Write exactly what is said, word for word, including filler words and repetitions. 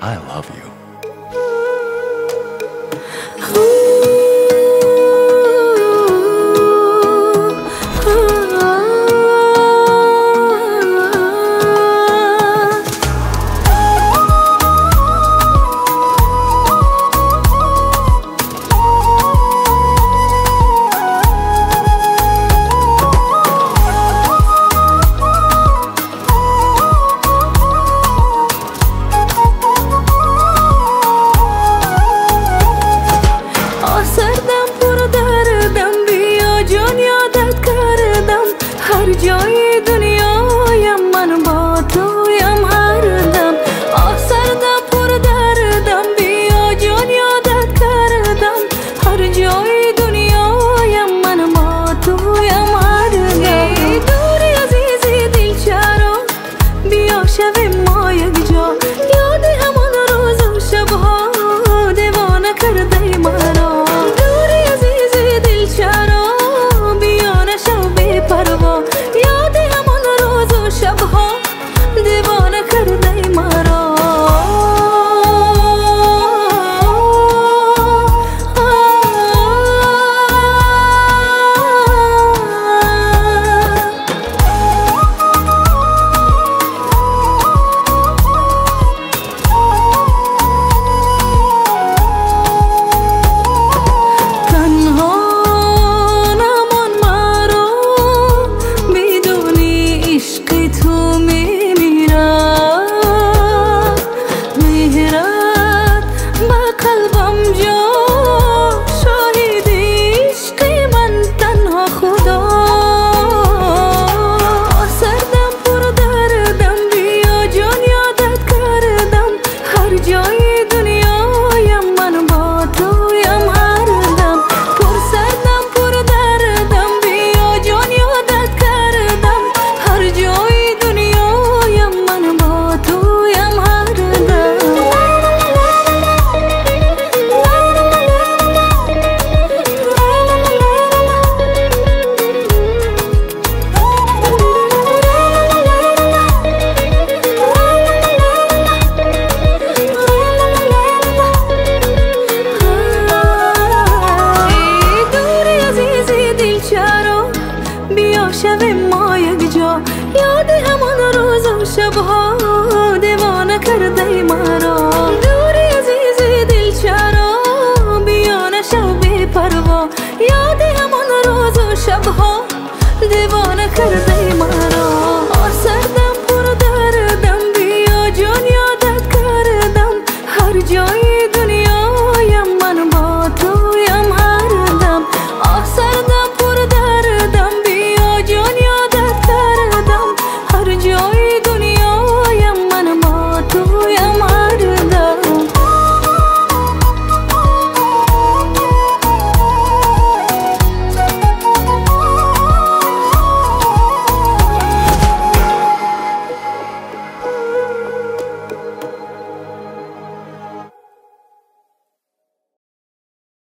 I love you. هر جای دنیایم من با تویم هر دم آسردم پر دردم بیا جان یادت کردم هر جای دنیایم من با تویم هر دم دوری عزیزی دل چرا بیا شویم ما یک جا یاد همان روز و شبها دیوانه کرده مرا دوری عزیزی دل چرا بیا نشو بی پروا یاد همان روز و شبها دیوانه کرده مرا بیا شویم ما یک جا یاد همان روز و شبها